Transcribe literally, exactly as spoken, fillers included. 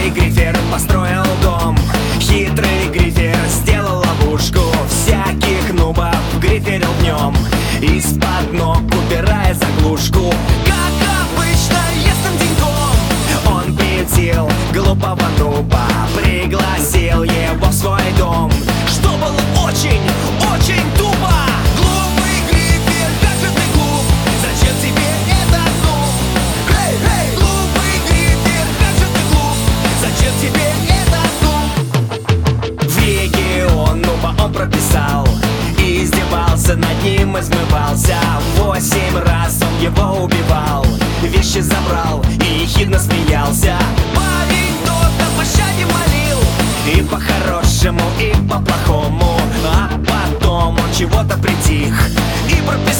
Хитрый Грифер построил дом, хитрый Грифер сделал ловушку, всяких нубов гриферил в нем, из-под ног убирая заглушку. Как обычно, ясным деньком он пятил глупого нуба, пригласил его в свой дом, что было очень, очень тупо. Глупый Грифер, как же ты глуп, зачем тебе этот нуб? Эй, эй, глупый Грифер, как же ты глуп, зачем тебе этот нуб? В легион нуба он прописал, издевался над ним, измывался. Восемь раз он его убивал, вещи забрал и ехидно смеялся. Парень тот о пощаде молил, и по-хорошему, и по-плохому. А потом он чего-то притих и прописал